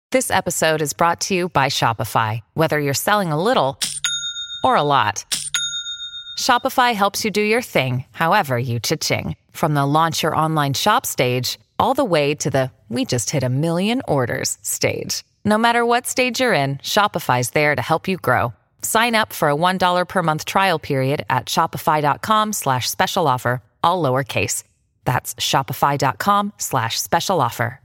This episode is brought to you by Shopify. Whether you're selling a little or a lot, Shopify helps you do your thing, however you cha-ching. From the launch your online shop stage, all the way to the we just hit 1 million orders stage. No matter what stage you're in, Shopify's there to help you grow. Sign up for a $1 per month trial period at shopify.com/special offer, all lowercase. That's shopify.com/special offer.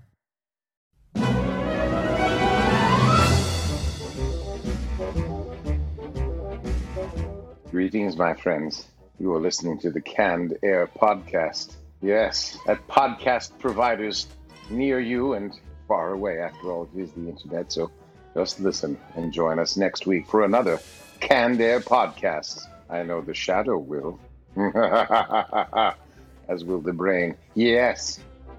Greetings, my friends. You are listening to the Canned Air podcast. Yes, at podcast providers near you and far away. After all, it is the internet, so just listen and join us next week for another Canned Air podcast. I know the shadow will. As will the brain. Yes.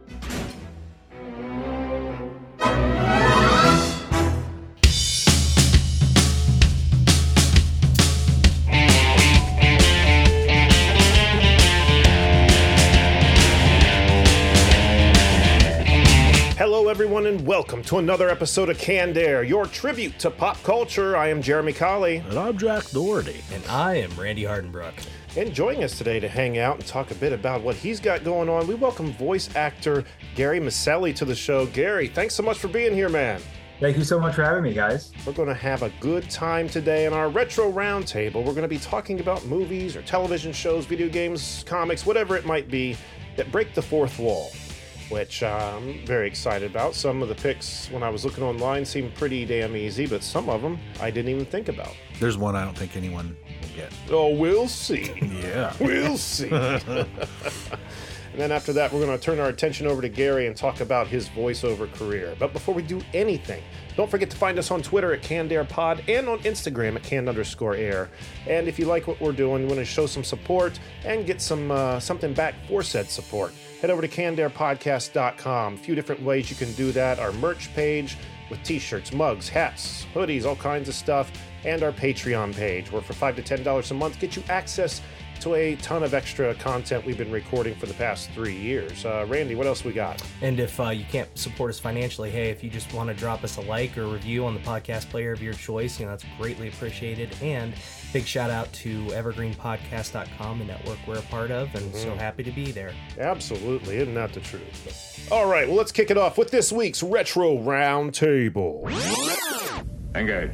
Hello, everyone, and welcome to another episode of Canned Air, your tribute to pop culture. I am Jeremy Colley. And I'm Jack Doherty. And I am Randy Hardenbrook. And joining us today to hang out and talk a bit about what he's got going on, we welcome voice actor Gary Maselli to the show. Gary, thanks so much for being here, man. Thank you so much for having me, guys. We're going to have a good time today in our Retro Roundtable. We're going to be talking about movies or television shows, video games, comics, whatever it might be that break the fourth wall, which I'm very excited about. Some of the picks, when I was looking online, seemed pretty damn easy, but some of them I didn't even think about. There's one I don't think anyone will get. Oh, we'll see. Yeah. We'll see. And then after that, we're going to turn our attention over to Gary and talk about his voiceover career. But before we do anything, don't forget to find us on Twitter at CannedAirPod and on Instagram at Canned_Air. And if you like what we're doing, you want to show some support and get some something back for said support, head over to CannedAirPodcast.com. A few different ways you can do that. Our merch page with t-shirts, mugs, hats, hoodies, all kinds of stuff, and our Patreon page, where for $5 to $10 a month get you access to a ton of extra content we've been recording for the past 3 years. Randy, what else we got? And if you can't support us financially, hey, if you just want to drop us a like or review on the podcast player of your choice, that's greatly appreciated. And big shout out to evergreenpodcast.com, the network we're a part of, and so happy to be there. Absolutely, isn't that the truth? All right, well, let's kick it off with this week's Retro Roundtable. Engage.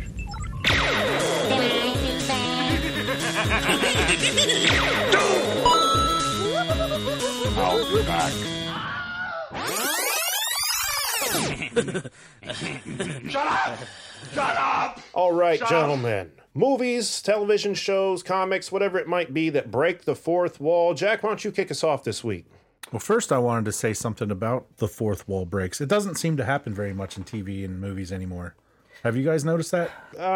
I'll be back. Shut up! Shut up! All right, Shut gentlemen. Movies, television shows, comics, whatever it might be that break the fourth wall. Jack, why don't you kick us off this week? Well, first I wanted to say something about the fourth wall breaks. It doesn't seem to happen very much in TV and movies anymore. Have you guys noticed that?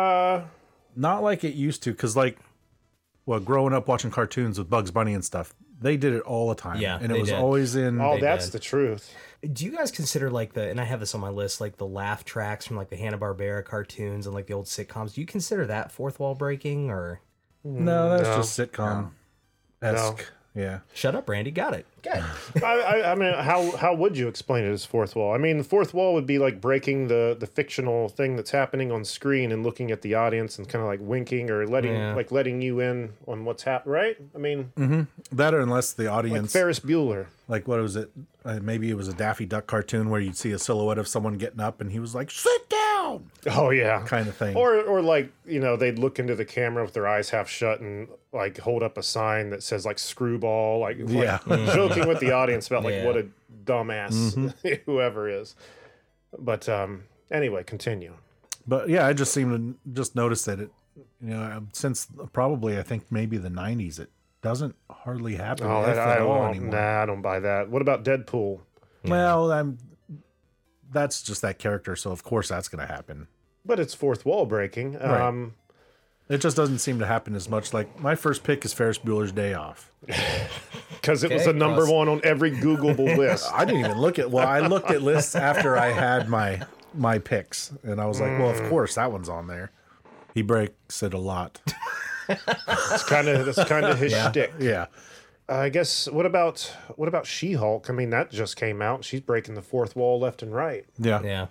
Not like it used to, because growing up watching cartoons with Bugs Bunny and stuff, they did it all the time. Yeah, and it they was did. always in... Oh, They that's did. the truth. Do you guys consider and I have this on my list, the laugh tracks from the Hanna-Barbera cartoons and the old sitcoms, do you consider that fourth wall breaking, or? No, that's No. just sitcom-esque. Yeah. Shut up, Randy. Got it. I mean, how would you explain it as fourth wall? I mean, the fourth wall would be like breaking the fictional thing that's happening on screen and looking at the audience and kind of winking or letting you in on what's happening, right? I mean, That or unless the like audience... Ferris Bueller. What was it? Maybe it was a Daffy Duck cartoon where you'd see a silhouette of someone getting up and he was like, sit down! Oh, yeah. Kind of thing. Or they'd look into the camera with their eyes half shut and hold up a sign that says screwball, joking with the audience about Yeah. what a dumbass whoever is. But anyway, continue. But yeah, I just seem to just notice that it, since probably I think maybe the 90s, it doesn't hardly happen Oh, if I at all don't, anymore. nah, I don't buy that. What about Deadpool? Well, that's just that character, so of course that's going to happen. But it's fourth wall breaking. Right. It just doesn't seem to happen as much. My first pick is Ferris Bueller's Day Off. Because it was Okay, the number one on every Googleable list. I didn't even look at. Well, I looked at lists after I had my picks, and I was like, well, of course that one's on there. He breaks it a lot. That's kind of his shtick. Yeah. I guess. What about She-Hulk? I mean, that just came out. She's breaking the fourth wall left and right. Yeah. Yeah.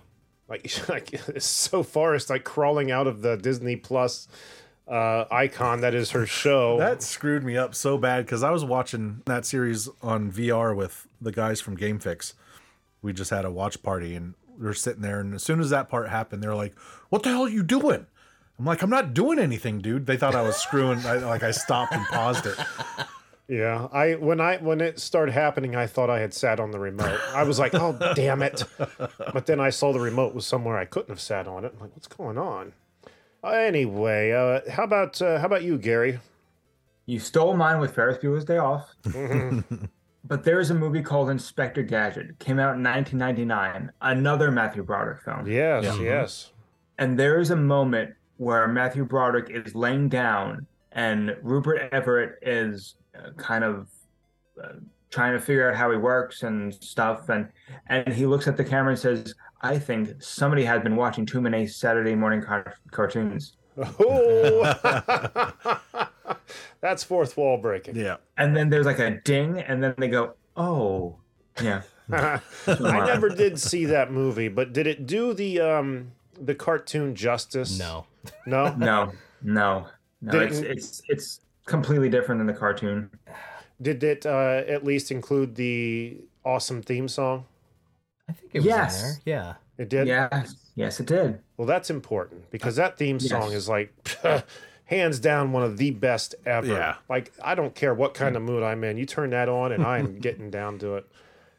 like so far it's like crawling out of the Disney Plus icon that is her show. That screwed me up so bad because I was watching that series on VR with the guys from Game Fix. We just had a watch party and we were sitting there, and as soon as that part happened, they're like, "What the hell are you doing?" I'm like, "I'm not doing anything, dude." They thought I was screwing. I stopped and paused it. Yeah, when it started happening, I thought I had sat on the remote. I was like, "Oh, damn it!" But then I saw the remote was somewhere I couldn't have sat on it. I'm like, "What's going on?" Anyway, how about you, Gary? You stole mine with Ferris Bueller's Day Off. Mm-hmm. But there's a movie called Inspector Gadget. Came out in 1999. Another Matthew Broderick film. Yes, yes. And there is a moment where Matthew Broderick is laying down and Rupert Everett is kind of trying to figure out how he works and stuff. And he looks at the camera and says, "I think somebody has been watching too many Saturday morning cartoons." Oh, that's fourth wall breaking. Yeah. And then there's like a ding, and then they go, "Oh, yeah." I never did see that movie, but did it do the cartoon justice? No. No? No. It's completely different than the cartoon. Did it at least include the awesome theme song? I think it was in there. Yeah. It did? Yes, it did. Well, that's important because that theme song is like hands down one of the best ever. Yeah. Like, I don't care what kind of mood I'm in. You turn that on and I'm getting down to it.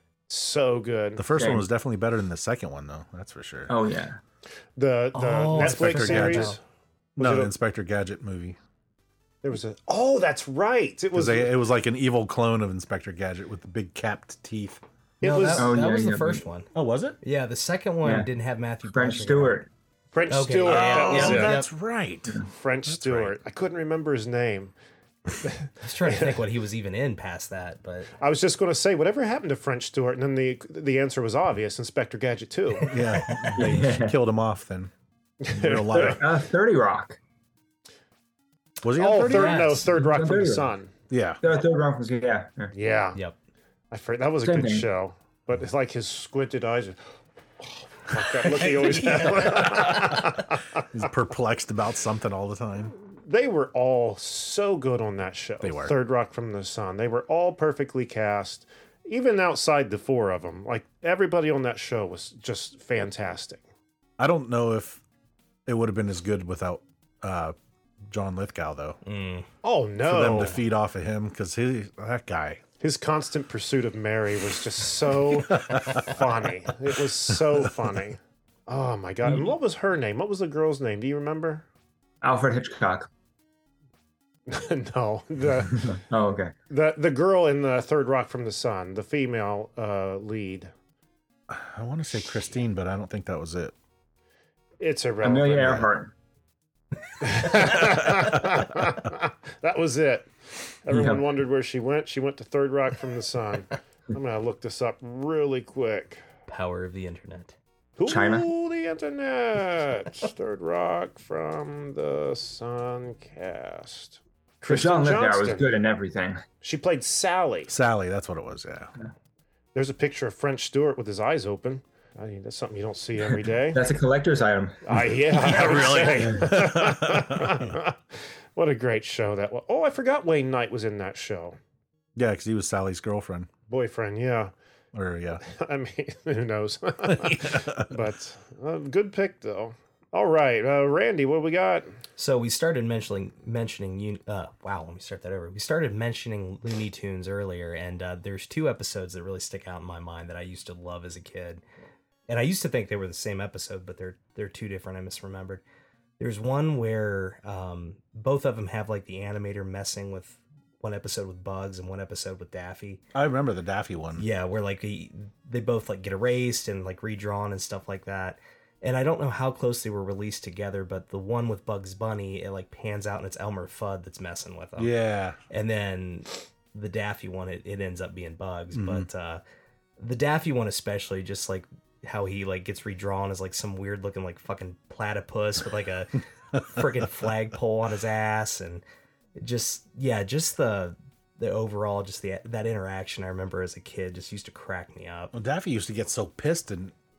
So good. The first one was definitely better than the second one, though. That's for sure. Oh, yeah. The Netflix Inspector series? Gadget. No, the Inspector Gadget movie. There was a... Oh, that's right. It was like an evil clone of Inspector Gadget with the big capped teeth. No, was... that was the first one. Oh, was it? Yeah, the second one didn't have Matthew French Broderick. Stewart. French Okay, Stewart. yeah, That was Oh, it. that's right. French Stewart. I couldn't remember his name. I was trying to think what he was even in past that, but I was just going to say, whatever happened to French Stewart? And then the answer was obvious, Inspector Gadget 2. Yeah. They killed him off then. In real life. 30 Rock. Was he on 30? Third Rock from the 30 Rock. Sun. Yeah. Third Rock was Yeah. yep. That was a Same good thing. show. But it's like his squinted eyes. Like that look he always had. He's perplexed about something all the time. They were all so good on that show. They were. Third Rock from the Sun. They were all perfectly cast, even outside the four of them. Like, everybody on that show was just fantastic. I don't know if it would have been as good without John Lithgow, though. Oh, no. For them to feed off of him, because that guy. His constant pursuit of Mary was just so funny. It was so funny. Oh, my God. And what was her name? What was the girl's name? Do you remember? Alfred Hitchcock. No. Oh, okay. The girl in the Third Rock from the Sun, the female lead. I want to say Christine, but I don't think that was it. It's irrelevant. Amelia Earhart. That was it. Everyone Yeah. wondered where she went. She went to Third Rock from the Sun. I'm going to look this up really quick. Power of the internet. China. Ooh, the internet. Third Rock from the Sun cast. Kristen John Lithgow was Johnston. good in everything. She played Sally. Sally, that's what it was, yeah. There's a picture of French Stewart with his eyes open. I mean, that's something you don't see every day. That's a collector's item. Yeah, really. What a great show that was. Oh, I forgot Wayne Knight was in that show. Yeah, because he was Sally's girlfriend. Boyfriend, yeah. Or, yeah. I mean, who knows? But good pick, though. All right, Randy, what we got? So we started mentioning wow, let me start that over. We started mentioning Looney Tunes earlier, and there's two episodes that really stick out in my mind that I used to love as a kid. And I used to think they were the same episode, but they're two different. I misremembered. There's one where both of them have like the animator messing with one episode with Bugs and one episode with Daffy. I remember the Daffy one. Yeah, where like they both like get erased and like redrawn and stuff like that. And I don't know how close they were released together, but the one with Bugs Bunny, it like pans out and it's Elmer Fudd that's messing with them. Yeah. And then the Daffy one, it ends up being Bugs. But the Daffy one especially, just like how he like gets redrawn as like some weird looking like fucking platypus with like a freaking flagpole on his ass, and just the overall that interaction I remember as a kid just used to crack me up. Well, Daffy used to get so pissed and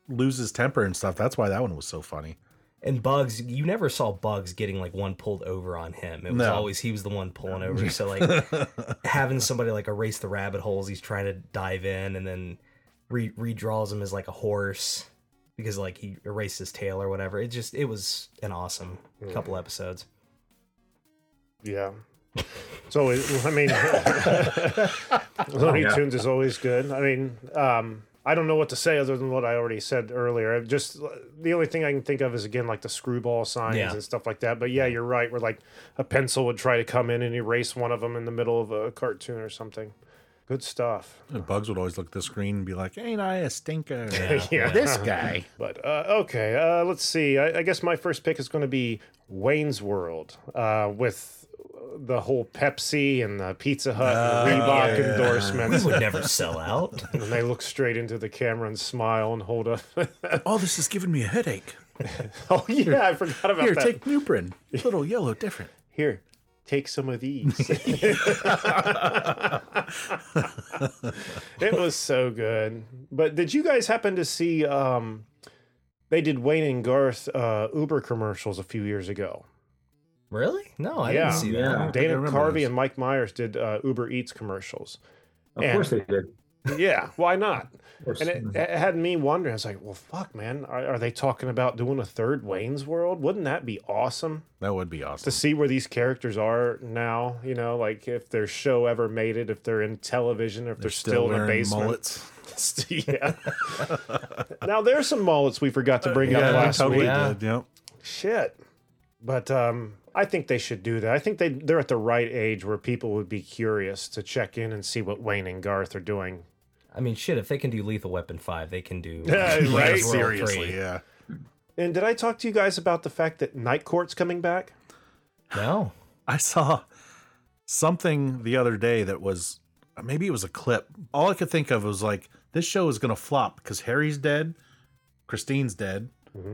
lose his temper and stuff. That's why that one was so funny. And Bugs, you never saw Bugs getting like one pulled over on him. It was always he was the one pulling over. So like having somebody like erase the rabbit holes he's trying to dive in, and then redraws him as like a horse because like he erased his tail or whatever. It was an awesome couple episodes. Yeah. So I mean, Looney Tunes is always good. I mean, I don't know what to say other than what I already said earlier. Just the only thing I can think of is again like the screwball signs and stuff like that. But yeah, you're right. Where like a pencil would try to come in and erase one of them in the middle of a cartoon or something. Good stuff. And Bugs would always look at the screen and be like, "Ain't I a stinker?" Yeah. This guy. But okay, let's see. I guess my first pick is going to be Wayne's World with the whole Pepsi and the Pizza Hut and Reebok endorsements. We would never sell out. And they look straight into the camera and smile and hold up. Oh, this is giving me a headache. Oh, yeah, I forgot about Here, that. take Nuprin. Little yellow, different. Here, take some of these. It was so good. But did you guys happen to see they did Wayne and Garth Uber commercials a few years ago? Really? No, I didn't see that. Yeah. Dana Carvey those. and Mike Myers did Uber Eats commercials. Of course they did. Yeah, why not? Of course. And it had me wondering. I was like, well, fuck, man. Are they talking about doing a third Wayne's World? Wouldn't that be awesome That would be awesome. to see where these characters are now? You know, like if their show ever made it, if they're in television, or if they're still in the wearing basement. mullets. Yeah. Now, there's some mullets we forgot to bring up Yeah, last totally week. Yeah. did. Yep. Shit. But I think they should do that. I think they're at the right age where people would be curious to check in and see what Wayne and Garth are doing. I mean, shit, if they can do Lethal Weapon 5, they can do Yeah, Wayne's right? World 3. Seriously, yeah. And did I talk to you guys about the fact that Night Court's coming back? No. I saw something the other day that was maybe it was a clip. All I could think of was like, this show is going to flop because Harry's dead, Christine's dead.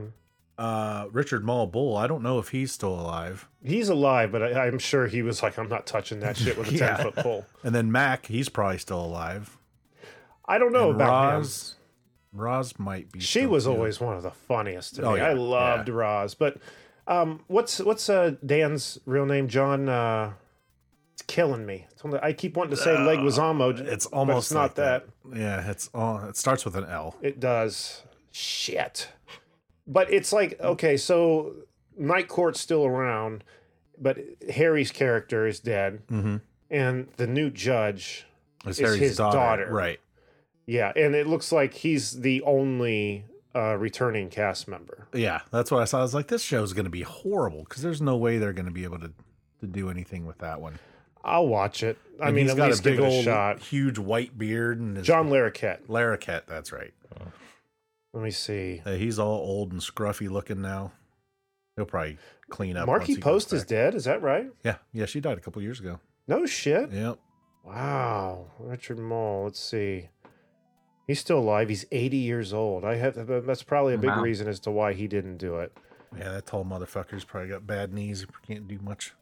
Richard Mall Bull, I don't know if he's still alive. He's alive, but I'm sure he was like, I'm not touching that shit with a Yeah. 10-foot pole. And then Mac, he's probably still alive. I don't know And about him. Roz might be. She still, was too. always one of the funniest to Oh, me. yeah, I loved Roz. But what's Dan's real name? John. It's killing me. I keep wanting to say Leguizamo. It's but almost it's not like that. Yeah, it starts with an L. It does. Shit. But it's like, okay, so Night Court's still around, but Harry's character is dead, and the new judge It's is Harry's his daughter. Right. Yeah, and it looks like he's the only returning cast member. Yeah, that's what I saw. I was like, this show's going to be horrible because there's no way they're going to be able to do anything with that one. I'll watch it. I And mean, he's at got least a big give it a old, shot. huge white beard and his John Larroquette. Larroquette. That's right. Let me see. He's all old and scruffy looking now. He'll probably clean up. once Marky he goes Post is back. dead. Is that right? Yeah, she died a couple years ago. No shit. Yep. Wow. Richard Mole. Let's see. He's still alive. He's 80 years old. That's probably a big Wow. reason as to why he didn't do it. Yeah, that tall motherfucker's probably got bad knees. Can't do much.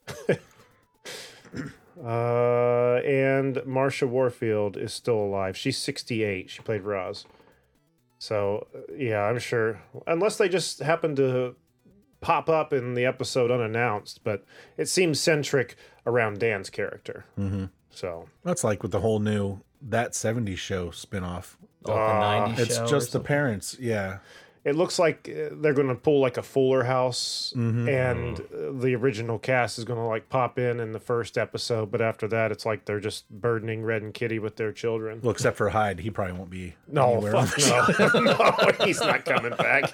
And Marsha Warfield is still alive. She's 68. She played Roz. So, yeah, I'm sure. Unless they just happen to pop up in the episode unannounced, but it seems centric around Dan's character. Mm-hmm. So, That's like with the whole new That 70s Show spinoff. Like the 90s It's show or just the something. parents. Yeah. it looks like they're going to pull like a Fuller House, and the original cast is going to like pop in the first episode, but after that, it's like they're just burdening Red and Kitty with their children. Well, except for Hyde, he probably won't be. No, anywhere on fuck the show. no. No, he's not coming back.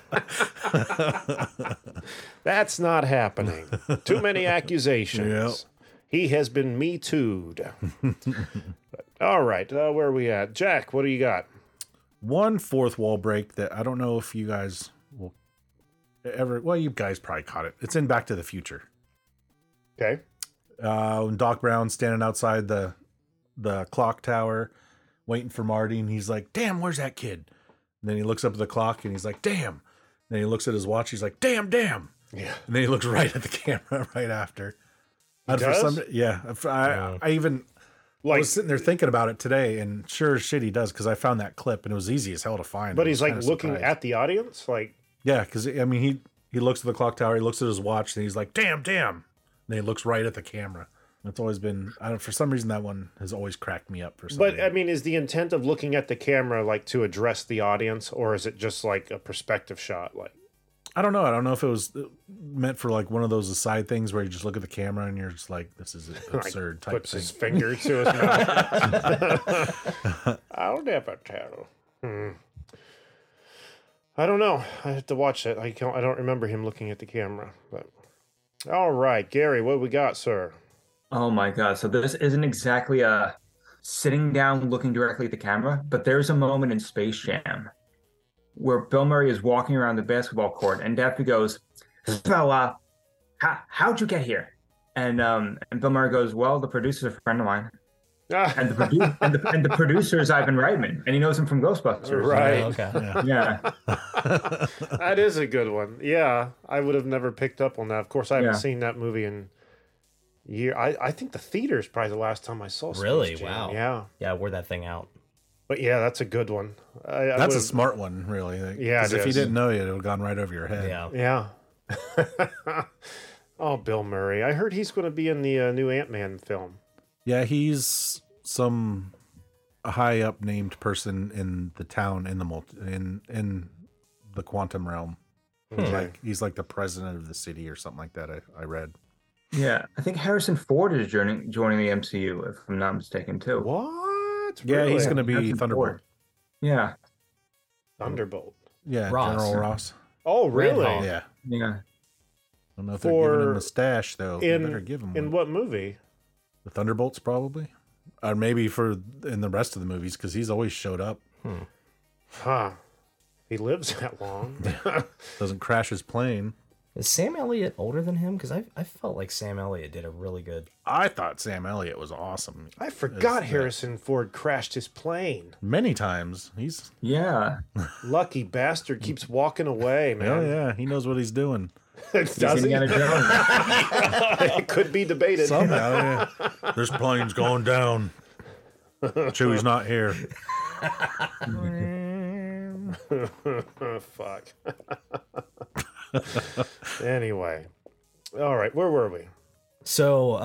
That's not happening. Too many accusations. Yep. He has been Me Too'd. All right, where are we at? Jack, what do you got? One fourth wall break that I don't know if you guys will ever. Well, you guys probably caught it. It's in Back to the Future. Okay. When Doc Brown's standing outside the clock tower, waiting for Marty, and he's like, "Damn, where's that kid?" And then he looks up at the clock, and he's like, "Damn." And then he looks at his watch. He's like, "Damn, damn." Yeah. And then he looks right at the camera right after. He does? I even I was sitting there thinking about it today, and sure as shit he does, because I found that clip, and it was easy as hell to find. But he's like looking at the audience, like yeah, because I mean he looks at the clock tower, he looks at his watch, and he's like, damn, and then he looks right at the camera. It's always been, I don't, for some reason that one has always cracked me up for something. But I mean, is the intent of looking at the camera like to address the audience, or is it just like a perspective shot? Like, I don't know. I don't know if it was meant for like one of those aside things where you just look at the camera and you're just like, this is absurd type puts thing. his finger to his mouth. I'll never tell. I don't know. I have to watch it. I don't remember him looking at the camera. But all right, Gary, what we got, sir? Oh my God. So this isn't exactly a sitting down looking directly at the camera, but there's a moment in Space Jam where Bill Murray is walking around the basketball court and Daffy goes, so how'd you get here? And Bill Murray goes, well, the producer's a friend of mine. And the producer is Ivan Reitman, and he knows him from Ghostbusters. Right. Okay. Yeah. That is a good one. Yeah, I would have never picked up on that. Of course, I haven't seen that movie in year. I think the theater is probably the last time I saw Space Really? Jam. Wow. Yeah. Yeah, I wore that thing out. But yeah, that's a good one. That's a smart one, really. Yeah, because it if you is. didn't know it, it would have gone right over your head. Yeah. Yeah. Oh, Bill Murray. I heard he's going to be in the new Ant-Man film. Yeah, he's some high up named person in the town in the in the quantum realm. Like he's like the president of the city or something like that. I read. Yeah. I think Harrison Ford is joining the MCU, if I'm not mistaken, too. What? Yeah, Really? he's going to be Harrison Thunderbolt. Ford. Yeah. Thunderbolt. Yeah, Ross. General Ross. Oh, really? Hawk. Yeah. Yeah. I don't know if they're giving him For- a stash though. They better In give him in one. what movie? The Thunderbolts probably, or maybe in the rest of the movies because he's always showed up. Huh. He lives that long. Doesn't crash his plane. Is Sam Elliott older than him? Because I felt like Sam Elliott did a really good. I thought Sam Elliott was awesome. I forgot Is- Harrison Ford crashed his plane. Many times he's Yeah. Lucky bastard keeps walking away, man. oh yeah, he knows what he's doing. Does He's he? Indiana Jones. It could be debated. Somehow, yeah. This plane's going down. Chewie's not here. Fuck. Anyway. All right, where were we? So,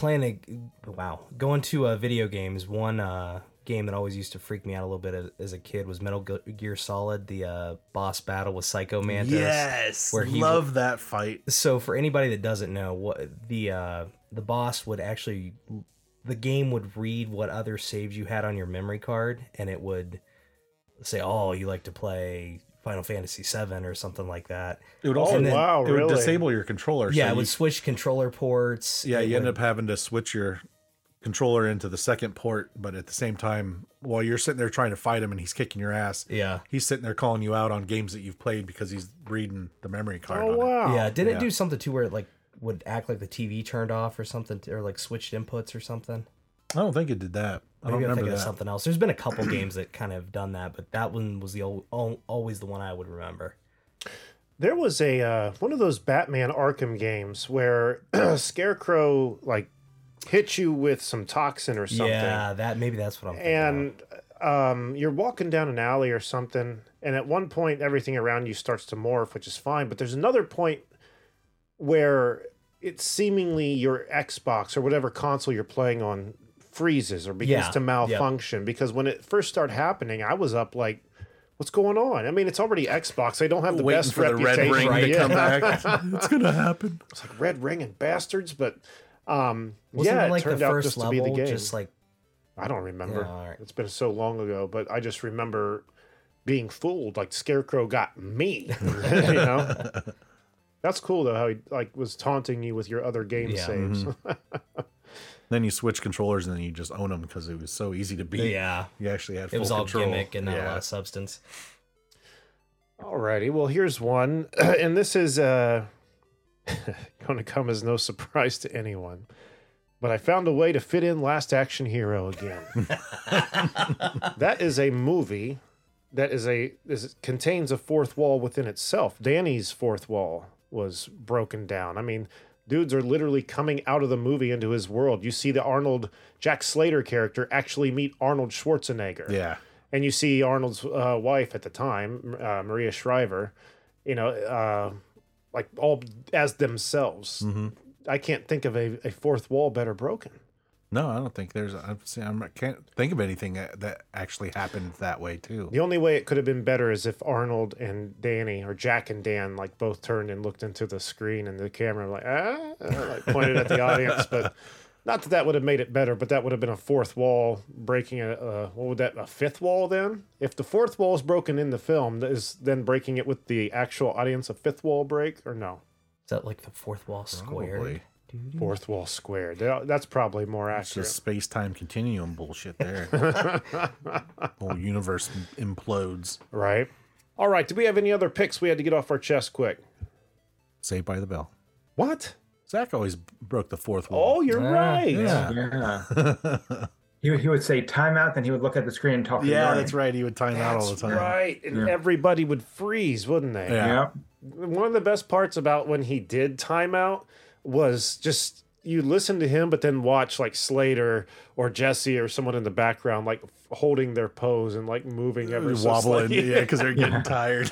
going to video games. One game that always used to freak me out a little bit as a kid was Metal Gear Solid, the boss battle with Psycho Mantis. Yes, where he love that fight. So, for anybody that doesn't know, what the boss would actually, the game would read what other saves you had on your memory card, and it would say, "Oh, you like to play Final Fantasy VII or something like that." It would also wow, it really? would disable your controller. Yeah, so it would switch controller ports. Yeah, It you would- end up having to switch your controller into the second port, but at the same time, while you're sitting there trying to fight him and he's kicking your ass, Yeah. he's sitting there calling you out on games that you've played because he's reading the memory card. Oh, on it. wow. Yeah, did it Yeah. do something too where it like would act like the TV turned off or something, or like switched inputs or something? I don't think it did that. I don't Maybe I'm remember thinking that. of something else. There's been a couple games that kind of done that, but that one was always the one I would remember. There was a one of those Batman Arkham games where Scarecrow like hit you with some toxin or something. Yeah, that's what I'm thinking. And you're walking down an alley or something, and at one point everything around you starts to morph, which is fine, but there's another point where it's seemingly your Xbox or whatever console you're playing on freezes or begins Yeah, to malfunction, because when it first started happening, I was up like, what's going on? I mean, it's already Xbox. They don't have the Waiting best for the reputation. red ring to Yeah. come back. It's gonna happen. It's like Red Ring and bastards, but Wasn't yeah, it like it turned the out first just to be level the game. just like I don't remember. Yeah, all right. It's been so long ago, but I just remember being fooled. Like Scarecrow got me. You know, that's cool though. How he like was taunting you with your other game Yeah. saves. Then you switch controllers and then you just own them because it was so easy to beat. yeah, You actually had full it was all control. gimmick and not a Yeah. lot of substance. Alrighty, well here's one, and this is going to come as no surprise to anyone. But I found a way to fit in Last Action Hero again. That is a movie that contains a fourth wall within itself. Danny's fourth wall was broken down. I mean, dudes are literally coming out of the movie into his world. You see the Jack Slater character actually meet Arnold Schwarzenegger. Yeah. And you see Arnold's wife at the time, Maria Shriver, like all as themselves. Mm-hmm. I can't think of a fourth wall better broken. No, I don't think there's. I can't think of anything that actually happened that way too. The only way it could have been better is if Arnold and Danny, or Jack and Dan, like both turned and looked into the screen and the camera, like pointed at the audience. But not that would have made it better. But that would have been a fourth wall breaking. What would that? A fifth wall then? If the fourth wall is broken in the film, is then breaking it with the actual audience a fifth wall break or no? Is that like the fourth wall squared? Probably. Fourth wall squared. That's probably more It's accurate. just space-time continuum bullshit there. Whole universe implodes. Right. All right. Do we have any other picks we had to get off our chest quick? Saved by the Bell. What? Zach always broke the fourth wall. Oh, you're right. Yeah. He would say timeout, then he would look at the screen and talk to Yeah, Barney. that's right. He would time out all the time. Right. And everybody would freeze, wouldn't they? Yeah. Yep. One of the best parts about when he did timeout was just you listen to him, but then watch like Slater or Jesse or someone in the background, like holding their pose and like moving ever so Wobbling, slightly. yeah, because they're getting tired.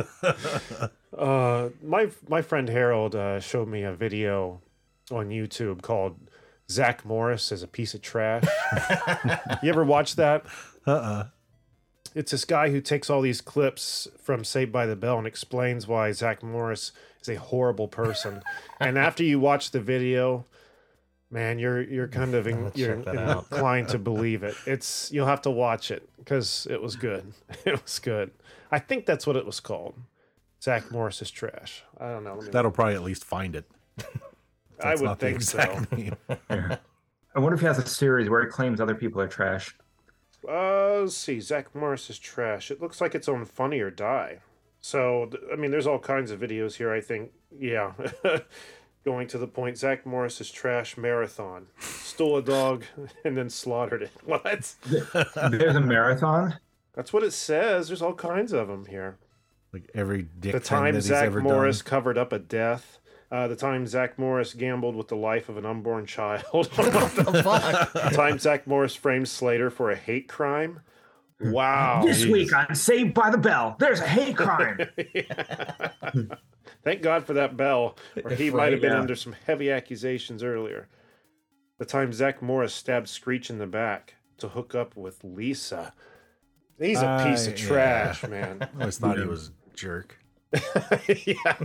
My friend Harold showed me a video on YouTube called Zach Morris is a Piece of Trash. You ever watch that? It's this guy who takes all these clips from Saved by the Bell and explains why Zach Morris is a horrible person. And after you watch the video, man, you're kind of inclined to believe it. You'll have to watch it because it was good. It was good. I think that's what it was called. Zach Morris is trash. I don't know. That'll probably at least find it. I would think so. Name. I wonder if he has a series where he claims other people are trash. Let's see. Zach Morris is trash. It looks like it's on Funny or Die. So, I mean, there's all kinds of videos here, I think. Yeah. Going to the point, Zach Morris is trash marathon. Stole a dog and then slaughtered it. What? There's a marathon? That's what it says. There's all kinds of them here. Like every dick The thing time that he's Zach ever Morris done. covered up a death. The time Zach Morris gambled with the life of an unborn child. The time Zach Morris framed Slater for a hate crime. Wow. This week on Saved by the Bell, there's a hate crime. Thank God for that bell, or he Right, might have been yeah. under some heavy accusations earlier. The time Zach Morris stabbed Screech in the back to hook up with Lisa. He's a piece of Yeah. trash, man. I always thought he was a jerk. Yeah.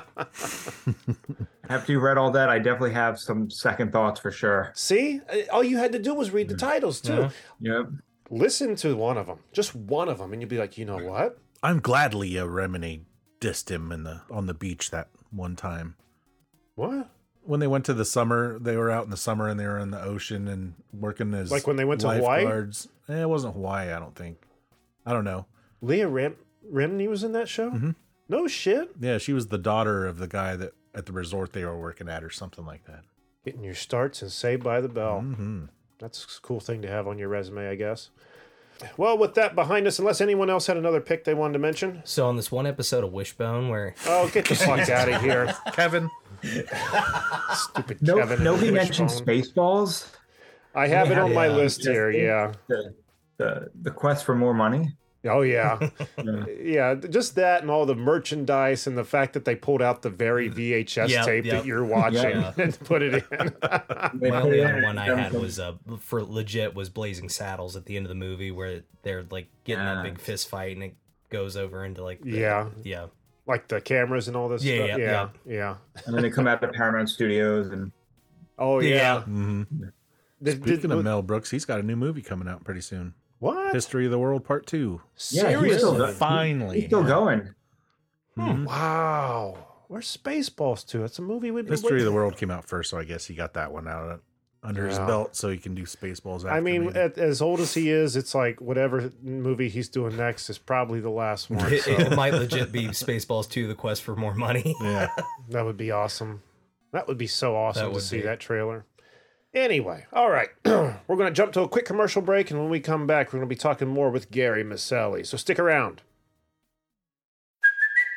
After you read all that, I definitely have some second thoughts for sure. See? All you had to do was read the titles, too. Yeah. Yep. Listen to one of them, just one of them, and you'd be like, you know what? I'm glad Leah Remini dissed him on the beach that one time. What? When they went to the summer, they were out in the summer and they were in the ocean and working as Like when they went to Hawaii? lifeguards. It wasn't Hawaii, I don't think. I don't know. Leah Remini was in that show? Mhm. No shit. Yeah, she was the daughter of the guy that at the resort they were working at or something like that. Getting your starts and Saved by the Bell. Mm-hmm. That's a cool thing to have on your resume, I guess. Well, with that behind us, unless anyone else had another pick they wanted to mention. So on this one episode of Wishbone where Oh, get the fuck out of here. Kevin. Stupid No, Kevin. and nobody the mentioned Wishbone. Spaceballs. I have it on my Yeah. list here, yeah. The quest for more money. Oh, yeah. Yeah, just that and all the merchandise and the fact that they pulled out the very VHS Yep, tape yep. that you're watching Yeah. and put it in. They my put only it other in one I and had some- was for legit was Blazing Saddles at the end of the movie where they're like getting that big Yes. fist fight and it goes over into like the, Yeah. yeah Like the cameras and all this Yeah, stuff. yeah, Yeah. and then they come out to Paramount Studios and Oh, yeah. Yeah. Mm-hmm. Did- Speaking of did- Mel Brooks, he's got a new movie coming out pretty soon. What? History of the World Part 2. Yeah, he's still Seriously? go- Finally. he's still going. Mhm. Wow. Where's Spaceballs 2? That's a movie we've been History of the waiting- World came out first, so I guess he got that one out under his Yeah. belt so he can do Spaceballs after. I mean, maybe. as old as he is, it's like whatever movie he's doing next is probably the last one. it, So it might legit be Spaceballs 2 the quest for more money. yeah. that would be awesome. That would be so awesome That to would see be. that trailer. Anyway, all right. We're going to jump to a quick commercial break, and when we come back, we're going to be talking more with Gary Maselli. So stick around. Hey,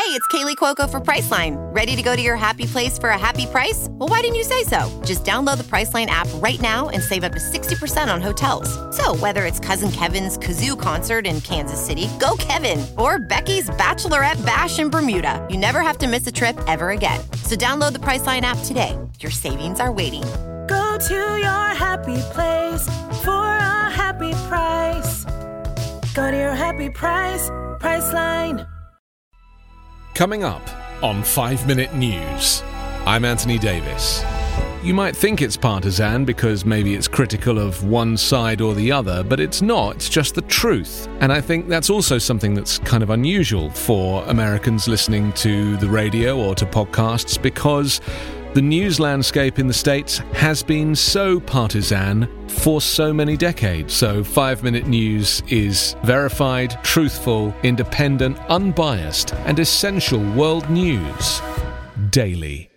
it's Kaylee Cuoco for Priceline. Ready to go to your happy place for a happy price? Well, why didn't you say so? Just download the Priceline app right now and save up to 60% on hotels. So whether it's Cousin Kevin's Kazoo Concert in Kansas City, go Kevin, or Becky's Bachelorette Bash in Bermuda, you never have to miss a trip ever again. So download the Priceline app today. Your savings are waiting. Go to your happy place for a happy price. Go to your happy price, Priceline. Coming up on 5 Minute News, I'm Anthony Davis. You might think it's partisan because maybe it's critical of one side or the other, but it's not. It's just the truth. And I think that's also something that's kind of unusual for Americans listening to the radio or to podcasts, because the news landscape in the States has been so partisan for so many decades. So 5 Minute News is verified, truthful, independent, unbiased, and essential world news daily.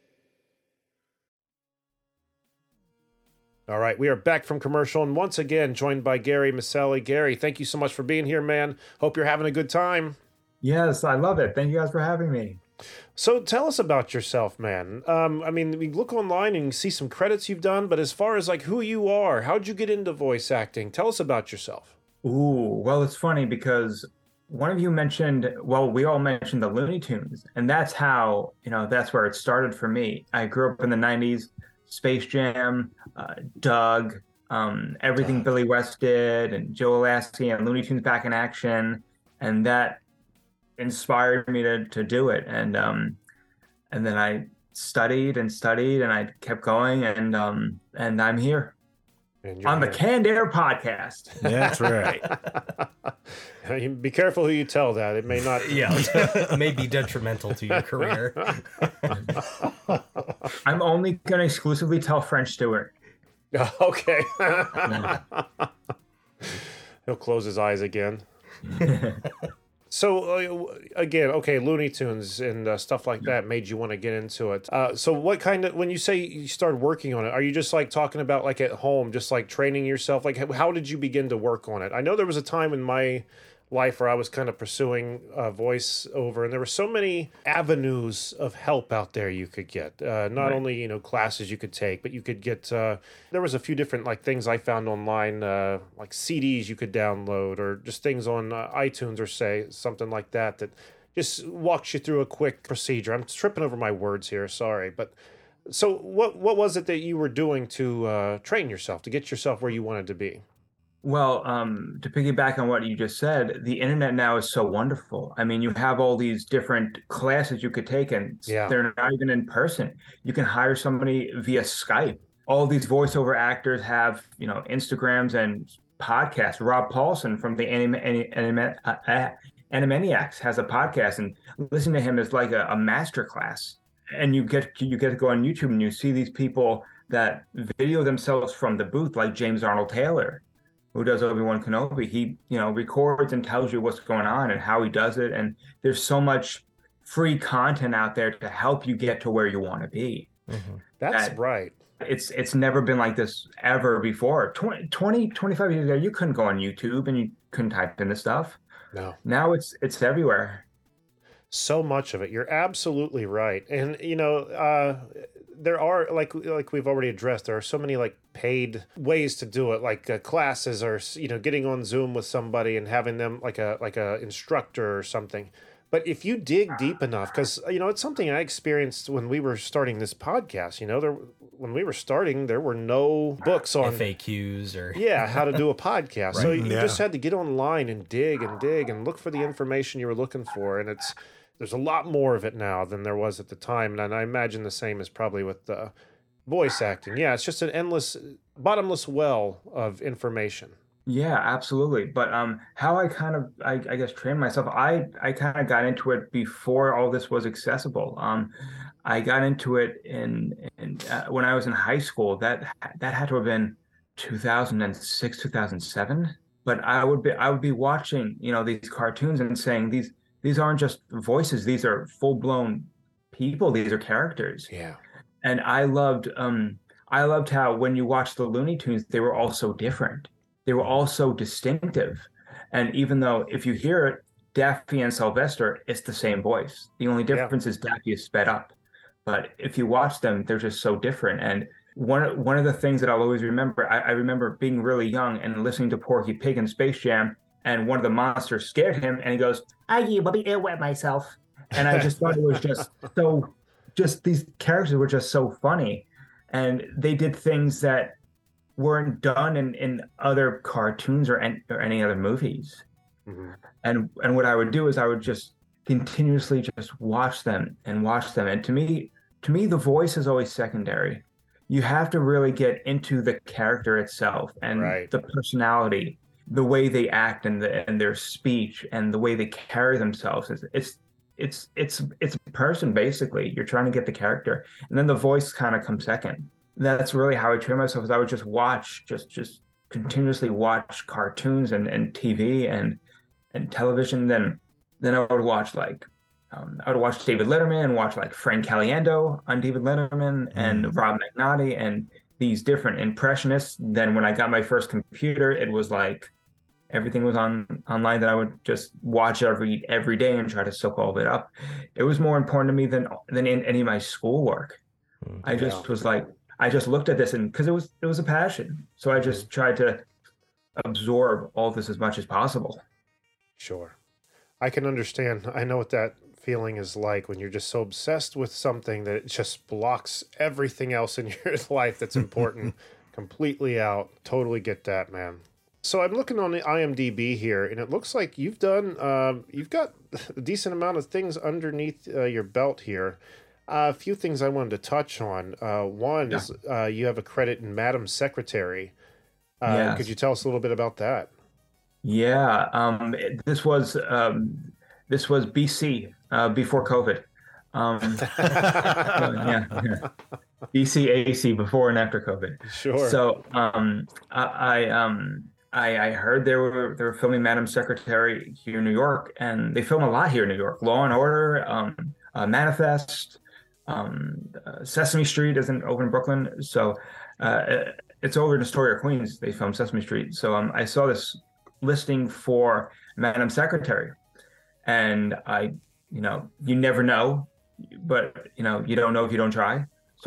All right, we are back from commercial and once again joined by Gary Maselli. Gary, thank you so much for being here, man. Hope you're having a good time. Yes, I love it. Thank you guys for having me. So tell us about yourself, man. I mean, we look online and you see some credits you've done, but as far as like who you are, how'd you get into voice acting? Tell us about yourself. Ooh, well, it's funny because one of you mentioned, well, we all mentioned the Looney Tunes, and that's how, that's where it started for me. I grew up in the 90s, Space Jam, Doug, everything Billy West did, and Joe Lasky and Looney Tunes Back in Action, and that inspired me to do it. And then I studied and I kept going, and I'm here on the Canned Air podcast. That's right. Be careful who you tell that. It may not. Yeah, it may be detrimental to your career. I'm only going to exclusively tell French Stewart. Okay. He'll close his eyes again. So, again, okay, Looney Tunes and stuff like that made you want to get into it. So what kind of, when you say you started working on it, are you just like talking about like at home, just like training yourself? Like how did you begin to work on it? I know there was a time in my life where I was kind of pursuing voiceover, and there were so many avenues of help out there you could get. Not only, classes you could take, but you could get, there was a few different like things I found online, like CDs you could download, or just things on iTunes or say something like that, that just walks you through a quick procedure. I'm tripping over my words here, sorry. But so what was it that you were doing to train yourself, to get yourself where you wanted to be? Well, to piggyback on what you just said, the internet now is so wonderful. I mean, you have all these different classes you could take, and they're not even in person. You can hire somebody via Skype. All these voiceover actors have, Instagrams and podcasts. Rob Paulson from the Animaniacs has a podcast, and listening to him is like a master class. And you get to go on YouTube and you see these people that video themselves from the booth, like James Arnold Taylor, who does Obi-Wan Kenobi. He, records and tells you what's going on and how he does it. And there's so much free content out there to help you get to where you want to be. Mm-hmm. That's right. It's never been like this ever before. 25 years ago, you couldn't go on YouTube and you couldn't type in the stuff. No. Now it's everywhere. So much of it. You're absolutely right. And, there are, like we've already addressed, there are so many like paid ways to do it, like classes, or getting on Zoom with somebody and having them like a instructor or something. But if you dig deep enough, because it's something I experienced when we were starting this podcast. When we were starting, there were no books on FAQs or how to do a podcast. Right? So you just had to get online and dig and look for the information you were looking for, and there's a lot more of it now than there was at the time, and I imagine the same is probably with voice acting. Yeah, it's just an endless, bottomless well of information. Yeah, absolutely. But how I kind of, I guess, trained myself, I kind of got into it before all this was accessible. I got into it in when I was in high school. That had to have been 2006, 2007. But I would be watching, these cartoons and saying these aren't just voices. These are full-blown people. These are characters. Yeah. And I loved how when you watch the Looney Tunes, they were all so different. They were all so distinctive. And even though if you hear it, Daffy and Sylvester, it's the same voice. The only difference is Daffy is sped up. But if you watch them, they're just so different. And one of the things that I'll always remember, I remember being really young and listening to Porky Pig in Space Jam, and one of the monsters scared him, and he goes, "I will be wet myself." And I just thought it was just these characters were just so funny. And they did things that weren't done in other cartoons or any other movies. Mm-hmm. And what I would do is I would just continuously just watch them. And to me, the voice is always secondary. You have to really get into the character itself and the personality, the way they act and their speech and the way they carry themselves. It's a person, basically. You're trying to get the character, and then the voice kind of comes second. That's really how I train myself. Is I would just watch, just continuously watch cartoons and TV and television. Then I would watch I would watch David Letterman and watch like Frank Caliendo on David Letterman and Rob McNaughty and these different impressionists. Then when I got my first computer, it was like everything was online that I would just watch every day and try to soak all of it up. It was more important to me than in any of my schoolwork. I just was like, I just looked at this, and because it was a passion. So I just tried to absorb all this as much as possible. Sure. I can understand. I know what that feeling is like when you're just so obsessed with something that it just blocks everything else in your life that's important completely out. Totally get that, man. So I'm looking on the IMDb here, and it looks like you've got a decent amount of things underneath your belt here. A few things I wanted to touch on. One is you have a credit in Madam Secretary. Yes. Could you tell us a little bit about that? Yeah, this was BC before COVID. BC AC before and after COVID. Sure. So I heard they were filming Madam Secretary here in New York, and they film a lot here in New York. Law and Order, Manifest, Sesame Street isn't over in Brooklyn, so it's over in Astoria, Queens. They filmed Sesame Street. So I saw this listing for Madam Secretary, and you never know, but you don't know if you don't try. So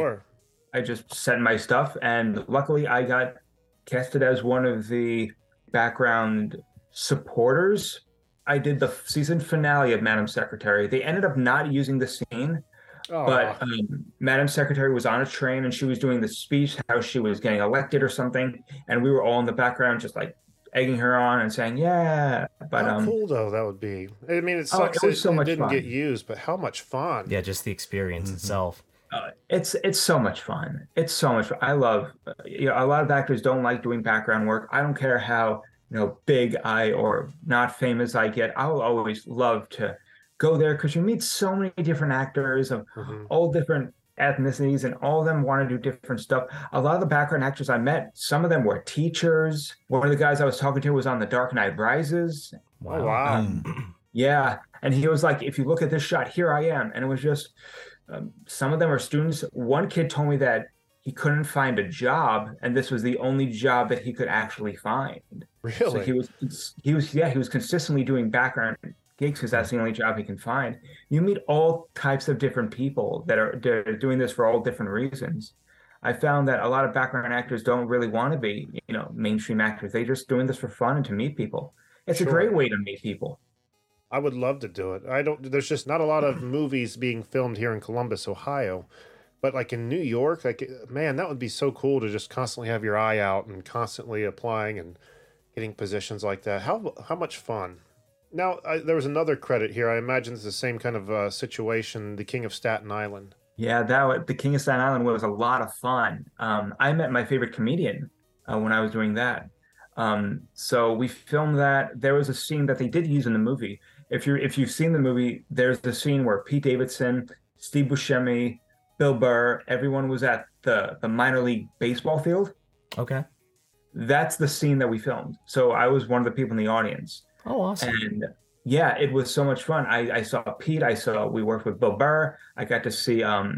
I just sent my stuff, and luckily I got casted as one of the background supporters. I did the season finale of Madam Secretary. They ended up not using the scene, but Madam Secretary was on a train and she was doing the speech, how she was getting elected or something, and we were all in the background just like egging her on and saying, yeah. But how cool though that would be. I mean, it sucks it didn't get used, but how much fun. Yeah, just the experience itself. It's so much fun. It's so much fun. I love, a lot of actors don't like doing background work. I don't care how, big or not famous I get. I will always love to go there because you meet so many different actors of all different ethnicities, and all of them want to do different stuff. A lot of the background actors I met, some of them were teachers. One of the guys I was talking to was on The Dark Knight Rises. Wow. Yeah. And he was like, if you look at this shot, here I am. And it was just, some of them are students. One kid told me that he couldn't find a job, and this was the only job that he could actually find. Really? So he was consistently doing background gigs because that's the only job he can find. You meet all types of different people that are doing this for all different reasons. I found that a lot of background actors don't really want to be, mainstream actors. They're just doing this for fun and to meet people. It's a great way to meet people. I would love to do it. There's just not a lot of movies being filmed here in Columbus, Ohio, but like in New York, man, that would be so cool to just constantly have your eye out and constantly applying and getting positions like that. How much fun. Now, there was another credit here. I imagine it's the same kind of situation, The King of Staten Island. Yeah, The King of Staten Island was a lot of fun. I met my favorite comedian when I was doing that. So we filmed that. There was a scene that they did use in the movie. If you've seen the movie, there's the scene where Pete Davidson, Steve Buscemi, Bill Burr, everyone was at the minor league baseball field. Okay. That's the scene that we filmed. So I was one of the people in the audience. Oh, awesome. And yeah, it was so much fun. I saw Pete. We worked with Bill Burr. I got to see,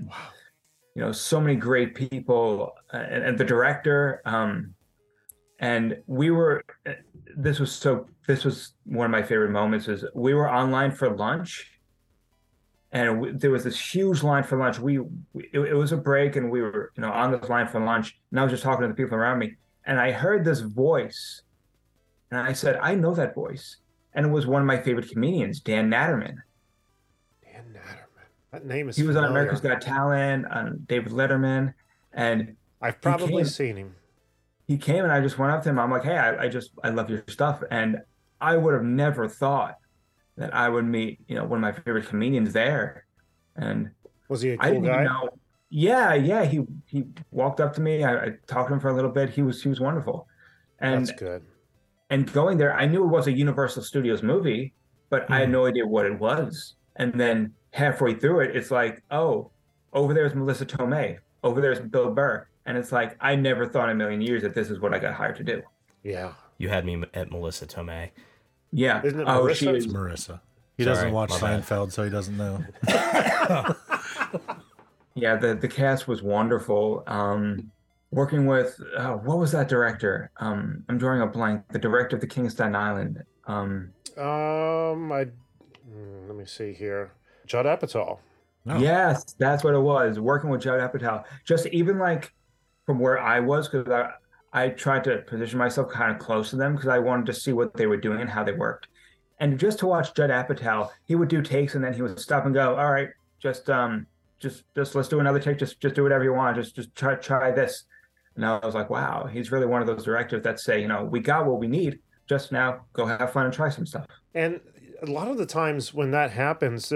so many great people and the director. And we were, this was one of my favorite moments. Is we were online for lunch, and there was this huge line for lunch. It was a break, and we were on this line for lunch, and I was just talking to the people around me, and I heard this voice, and I said, I know that voice, and it was one of my favorite comedians, Dan Natterman. Dan Natterman, that name is. He was familiar. on America's Got Talent, on David Letterman, and I've probably seen him. He came, and I just went up to him. I'm like, hey, I love your stuff, and I would have never thought that I would meet, one of my favorite comedians there. And was he a cool guy? Yeah. He walked up to me. I talked to him for a little bit. He was wonderful. And that's good. And going there, I knew it was a Universal Studios movie, but I had no idea what it was. And then halfway through it, it's like, oh, over there's Melissa Tomei. Over there's Bill Burr. And it's like, I never thought in a million years that this is what I got hired to do. Yeah. You had me at Melissa Tomei. Yeah. Isn't it Marissa? She is Marissa. He doesn't watch Seinfeld, so he doesn't know. Yeah, the cast was wonderful. Working with what was that director? I'm drawing a blank. The director of The King of Staten Island. Let me see here. Judd Apatow. Oh. Yes, that's what it was. Working with Judd Apatow. Just even like from where I was, because I tried to position myself kind of close to them because I wanted to see what they were doing and how they worked. And just to watch Judd Apatow, he would do takes and then he would stop and go, all right, just let's do another take. Just do whatever you want. Just try this. And I was like, wow, he's really one of those directors that say, we got what we need. Just now go have fun and try some stuff. And a lot of the times when that happens,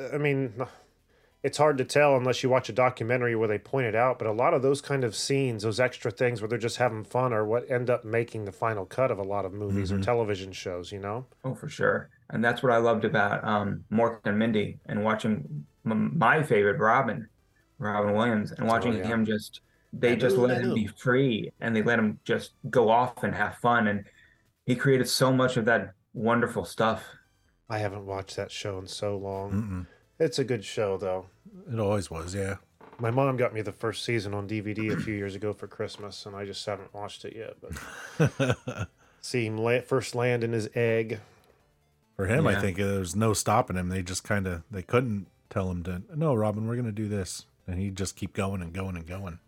it's hard to tell unless you watch a documentary where they point it out, but a lot of those kind of scenes, those extra things where they're just having fun are what end up making the final cut of a lot of movies or television shows, Oh, for sure. And that's what I loved about Mork and Mindy and watching my favorite, Robin Williams, and watching him let him be free and they let him just go off and have fun. And he created so much of that wonderful stuff. I haven't watched that show in so long. It's a good show, though. It always was, yeah. My mom got me the first season on DVD a few years ago for Christmas, and I just haven't watched it yet. But see him first land in his egg. For him, I think there was no stopping him. They just they couldn't tell him to, no, Robin, we're going to do this. And he'd just keep going and going and going.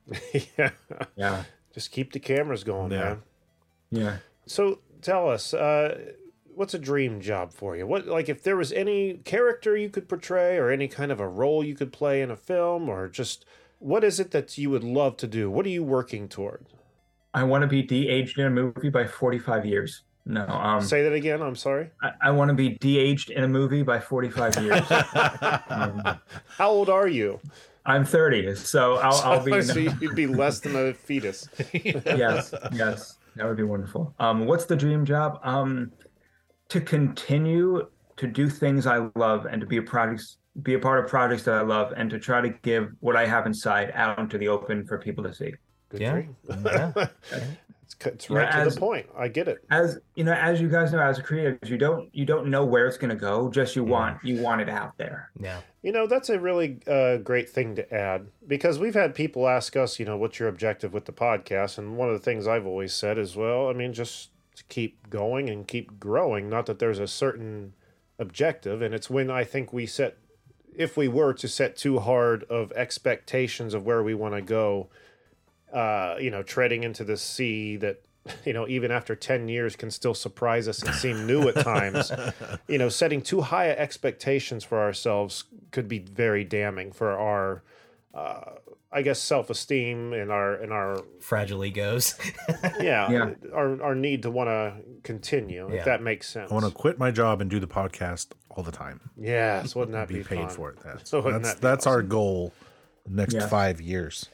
Yeah. Just keep the cameras going, man. Yeah. So tell us, what's a dream job for you? If there was any character you could portray or any kind of a role you could play in a film, or just what is it that you would love to do? What are you working toward? I want to be de-aged in a movie by 45 years. No. Say that again. I'm sorry. I want to be de-aged in a movie by 45 years. How old are you? I'm 30, so I'll be. So you'd be less than a fetus. Yes, that would be wonderful. What's the dream job? To continue to do things I love and to be a part of projects that I love and to try to give what I have inside out into the open for people to see. Good dream. Yeah. It's right to the point. I get it. As you guys know, as a creative, you don't know where it's going to go. Just you want it out there. Yeah. That's a really great thing to add, because we've had people ask us, what's your objective with the podcast? And one of the things I've always said is, just to keep going and keep growing. Not that there's a certain objective, and it's when I think if we were to set too hard of expectations of where we want to go, treading into the sea that, even after 10 years can still surprise us and seem new at times. Setting too high expectations for ourselves could be very damning for our, self-esteem and our fragile egos. Our need to want to continue, if that makes sense. I want to quit my job and do the podcast all the time. Yes, wouldn't that be paid fun? for it? That's awesome? Our goal the next 5 years.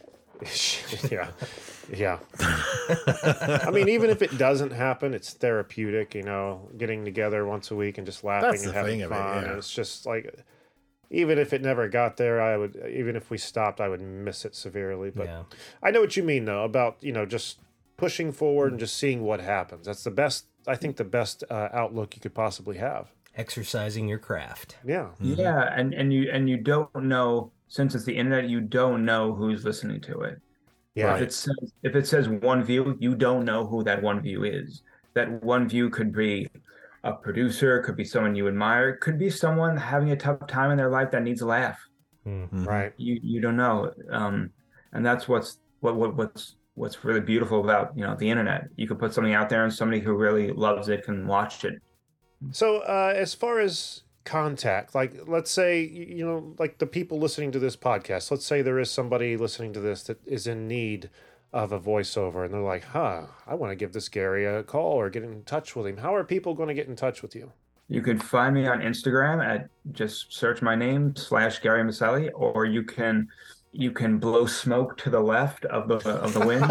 Yeah. Even if it doesn't happen, it's therapeutic, getting together once a week and just laughing and having fun. And it's just like, even if it never got there, even if we stopped, I would miss it severely. But I know what you mean, though, about, just pushing forward and just seeing what happens. That's the best outlook you could possibly have. Exercising your craft. Yeah. Yeah. And you don't know, since it's the internet, you don't know who's listening to it. Yeah. If it says one view, you don't know who that one view is. that one view could be a producer, could be someone you admire, could be someone having a tough time in their life that needs a laugh. Right. You don't know, and that's what's really beautiful about the internet. You could put something out there, and somebody who really loves it can watch it. So as far as contact, like let's say like the people listening to this podcast, let's say there is somebody listening to this that is in need of a voiceover, and they're like, I want to give this Gary a call or get in touch with him. How are people going to get in touch with you? You could find me on Instagram at just search my name /Gary Maselli, or you can blow smoke to the left of the wind,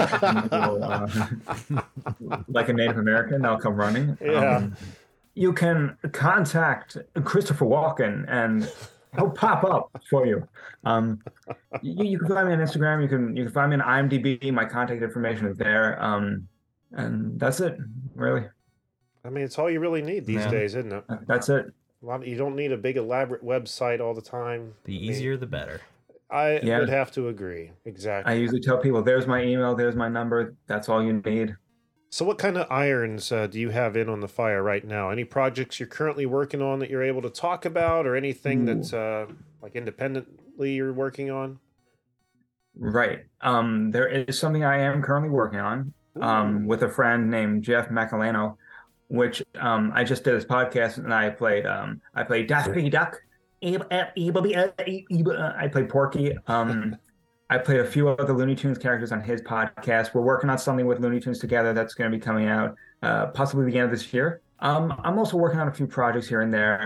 like a Native American. I'll come running. Yeah. You can contact Christopher Walken, and he'll pop up for you. You can find me on Instagram. You can find me on IMDb. My contact information is there. And that's it, really. I mean, it's all you really need these days, isn't it? That's it. You don't need a big elaborate website all the time. The easier, the better. I would have to agree. Exactly. I usually tell people, there's my email, there's my number. That's all you need. So what kind of irons do you have in on the fire right now? Any projects you're currently working on that you're able to talk about, or anything that's like independently you're working on? Right. There is something I am currently working on with a friend named Jeff Macalano, which I just did this podcast, and I played Daffy Duck. I played Porky. I played a few other Looney Tunes characters on his podcast. We're working on something with Looney Tunes together that's going to be coming out possibly the end of this year. I'm also working on a few projects here and there.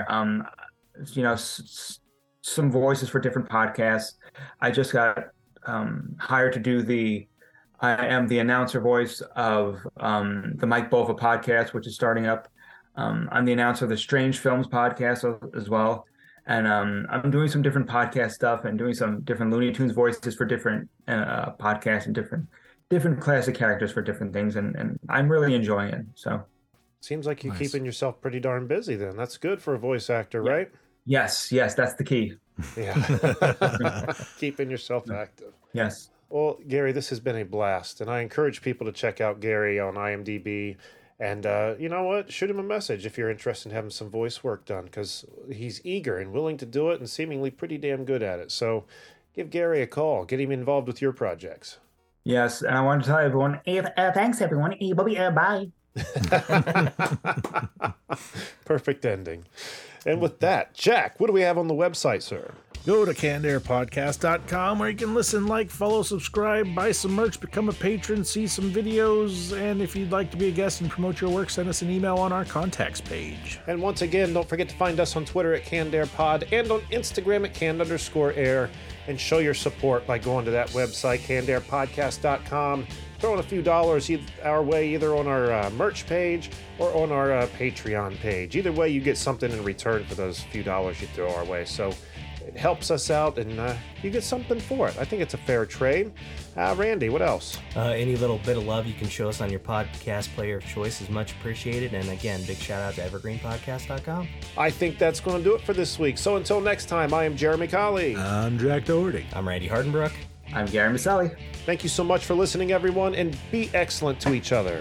Some voices for different podcasts. I just got hired to do I am the announcer voice of the Mike Bova podcast, which is starting up. I'm the announcer of the Strange Films podcast as well. And I'm doing some different podcast stuff and doing some different Looney Tunes voices for different podcasts and different classic characters for different things. And I'm really enjoying it. So seems like you're keeping yourself pretty darn busy then. That's good for a voice actor, right? Yes, that's the key. Yeah. Keeping yourself active. Yes. Well, Gary, this has been a blast. And I encourage people to check out Gary on IMDb. And you know what? Shoot him a message if you're interested in having some voice work done, because he's eager and willing to do it and seemingly pretty damn good at it. So give Gary a call. Get him involved with your projects. Yes, and I want to tell everyone, thanks, everyone. Bye. Perfect ending. And with that, Jack, what do we have on the website, sir? Go to cannedairpodcast.com where you can listen, like, follow, subscribe, buy some merch, become a patron, see some videos, and if you'd like to be a guest and promote your work, send us an email on our contacts page. And once again, don't forget to find us on Twitter at CannedAirPod and on Instagram at canned_air, and show your support by going to that website, cannedairpodcast.com. Throwing a few dollars our way, either on our merch page or on our Patreon page. Either way, you get something in return for those few dollars you throw our way. So it helps us out, and you get something for it. I think it's a fair trade. Randy, what else? Any little bit of love you can show us on your podcast player of choice is much appreciated. And again, big shout out to evergreenpodcast.com. I think that's going to do it for this week. So until next time, I am Jeremy Colley. I'm Jack Doherty. I'm Randy Hardenbrook. I'm Gary Maselli. Thank you so much for listening, everyone, and be excellent to each other.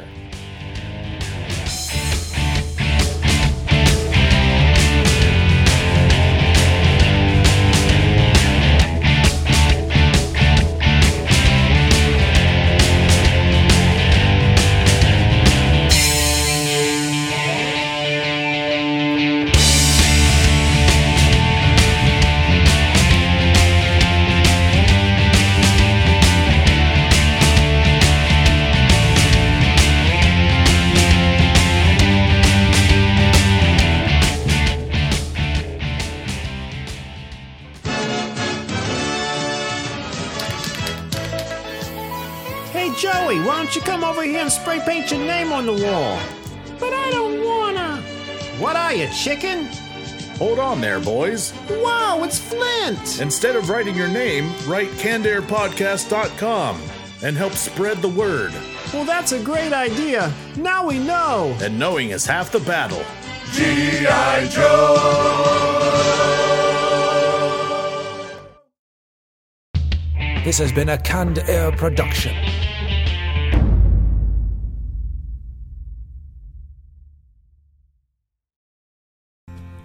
Joey, why don't you come over here and spray paint your name on the wall? But I don't wanna. What are you, chicken? Hold on there, boys. Whoa, it's Flint! Instead of writing your name, write cannedairpodcast.com and help spread the word. Well, that's a great idea. Now we know. And knowing is half the battle. G.I. Joe! This has been a Canned Air production.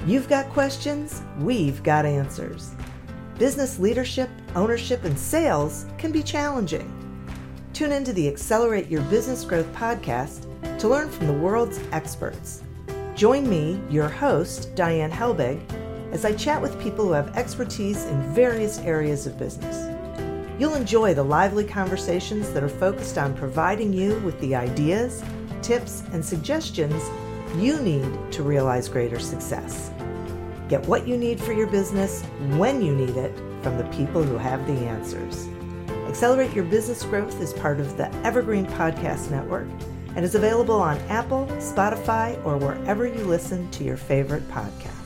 You've got questions, we've got answers. Business leadership, ownership, and sales can be challenging. Tune into the Accelerate Your Business Growth podcast to learn from the world's experts. Join me, your host, Diane Helbig, as I chat with people who have expertise in various areas of business. You'll enjoy the lively conversations that are focused on providing you with the ideas, tips, and suggestions you need to realize greater success. Get what you need for your business when you need it from the people who have the answers. Accelerate Your Business Growth is part of the Evergreen Podcast Network and is available on Apple, Spotify, or wherever you listen to your favorite podcast.